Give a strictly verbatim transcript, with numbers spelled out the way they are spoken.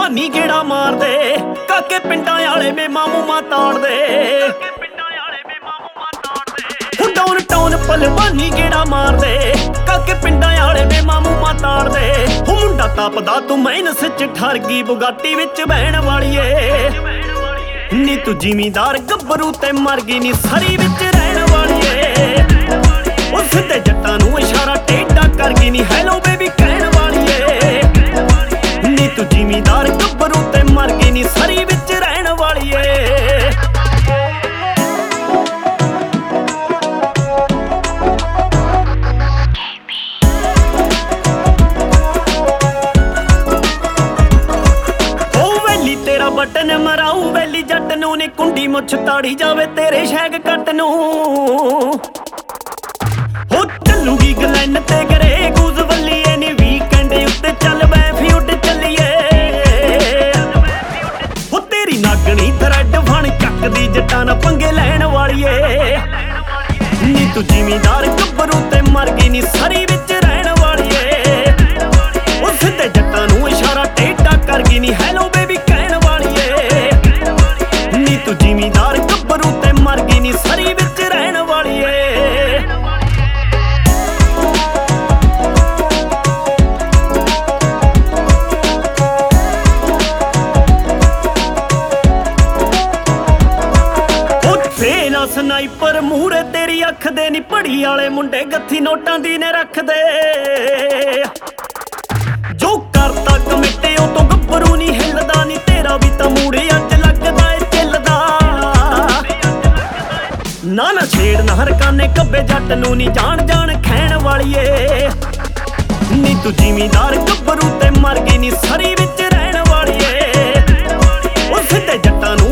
ਭਲਵਾਨੀ ਗੇੜਾ ਮਾਰਦੇ, ਕਾਕੇ ਪਿੰਡਾਂ ਵਾਲੇ ਮੇ ਮਾਮੂਮਾ ਤਾੜਦੇ। ਡਾਊਨ ਟਾਊਨ ਭਲਵਾਨੀ ਗੇੜਾ ਮਾਰਦੇ, ਕਾਕੇ ਪਿੰਡਾਂ ਵਾਲੇ ਮੇ ਮਾਮੂਮਾ ਤਾੜਦੇ। ਉਹ ਮੁੰਡਾ ਤਪਦਾ ਤੂੰ ਮਾਈਨਸ ਚ ਠਰ ਗਈ ਬੁਗਾਟੀ ਵਿੱਚ ਬਹਿਣ ਵਾਲੀਏ। ਨੀ ਤੂੰ ਜ਼ਿਮੀਂਦਾਰ ਗੱਭਰੂ ਤੇ ਮਰ ਗਈ ਨੀ ਸਰੀ ਵਿੱਚ ਰਹਿਣ ਵਾਲੀਏ। ਉਸ ਤੇ ਜੱਟਾਂ ਨੂੰ ਇਸ਼ਾਰਾ ਟੇਢਾ ਕਰ ਗਈ ਨੀ ਹੈਲੋ ਬੇਬੀ ਕਹਿਣ ਵਾਲੀਏ। ਨੀ ਤੂੰ ਜ਼ਿਮੀਂਦਾਰ ਗੱਭਰੂ ਤੇ ਮਰ ਗਈ ਨੀ ਸਰੀ ਵਿੱਚ ਰਹਿਣ ਵਾਲੀਏ। ਬਟਨ ਮਰਾਉ ਵੈਲੀ ਜੱਟ ਨੂੰ ਨੀ ਕੁੰਡੀ ਮੁੱਛ ਤਾੜੀ ਜਾਵੇ ਤੇਰੇ ਸ਼ੈਗ ਕੱਟ ਨੂੰ। ਹੋ ਚੱਲੂਗੀ ਗਲੈਨ ਤੇ ਗਰੇ ਗੂਜ਼ ਵੱਲੀਏ ਨੀ ਵੀਕਐਂਡ ਉੱਤੇ ਚੱਲ ਬੈਫੀ ਉੱਡ ਚੱਲੀਏ। ਹੋ ਤੇਰੀ ਨਾਗਣੀ ਥਰੈਡ ਫਣ ਚੱਕਦੀ ਜੱਟਾਂ ਨਾਲ ਪੰਗੇ ਲੈਣ ਵਾਲੀਏ। ਨੀ ਤੂੰ ਜ਼ਿਮੀਂਦਾਰ ਗੱਭਰੂ ਤੇ ਮਰ ਗਈ ਨੀ ਸਰੀ ਵਿੱਚ ਰਹਿਣ ਵਾਲੀਏ। ਉਸ ਤੇ ਜੱਟਾਂ ਨੂੰ ਇਸ਼ਾਰਾ ਟੇਢਾ ਕਰ ਗਈ ਨੀ ਹੈਲੋ ਬੇਬੀ ਕਹਿਣ ਵਾਲੀਏ। ਨੀ ਤੂੰ ਜ਼ਿਮੀਂਦਾਰ ਗੱਭਰੂ ਤੇ ਮਰ ਗਈ ਨੀ ਸਰੀ ਵਿੱਚ ਰਹਿਣ ਵਾਲੀਏ। ਫੇਲਾ ਸਨਾਈਪਰ ਮੂਹਰੇ ਤੇਰੀ ਅੱਖ ਦੇ ਨੀ ਪੜੀ ਵਾਲੇ ਮੁੰਡੇ ਗੱਥੀ ਨੋਟਾਂ ਦੀ ਨੇ ਰੱਖਦੇ। ਜੋ ਕਰਤਾ ਕਮਿੱਟੇ ਉਹ ਤੋਂ ਗੱਭਰੂ ਨੀ ਹਿੱਲਦਾ ਨੀ ਤੇਰਾ ਵੀ ਤਾਂ ਮੂੜ ਅੱਜ ਲੱਗਦਾ ਏ ਚੱਲਦਾ। ਨਾ ਨਾ ਛੇੜ ਨਾ ਹਰਕਾਨੇ ਕੱਬੇ ਜੱਟ ਨੂੰ ਨੀ ਜਾਣ ਜਾਣ ਖੈਣ ਵਾਲੀਏ। ਨੀ ਤੂੰ ਜ਼ਿਮੀਂਦਾਰ ਗੱਭਰੂ ਤੇ ਮਰ ਗਈ ਨੀ ਸਰੀ ਵਿੱਚ ਰਹਿਣ ਵਾਲੀਏ। ਉਸ ਤੇ ਜੱਟਾਂ ਨੂੰ